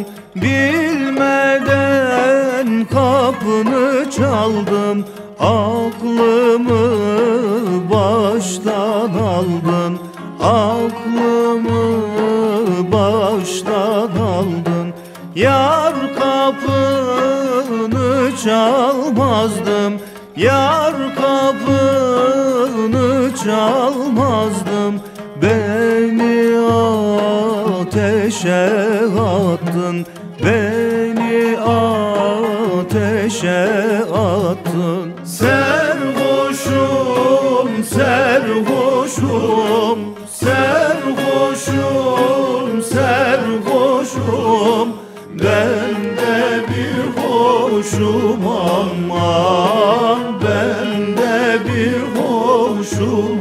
bilmeden kapını çaldım. Aklımı baştan aldın, aklımı baştan aldın. Yar kapını çalmazdım, yar kapını çalmazdım. Beni ateşe attın, beni ateşe attın. Serhoşum, serhoşum, serhoşum, serhoşum. Ben de bir hoşum aman, ben de bir hoşum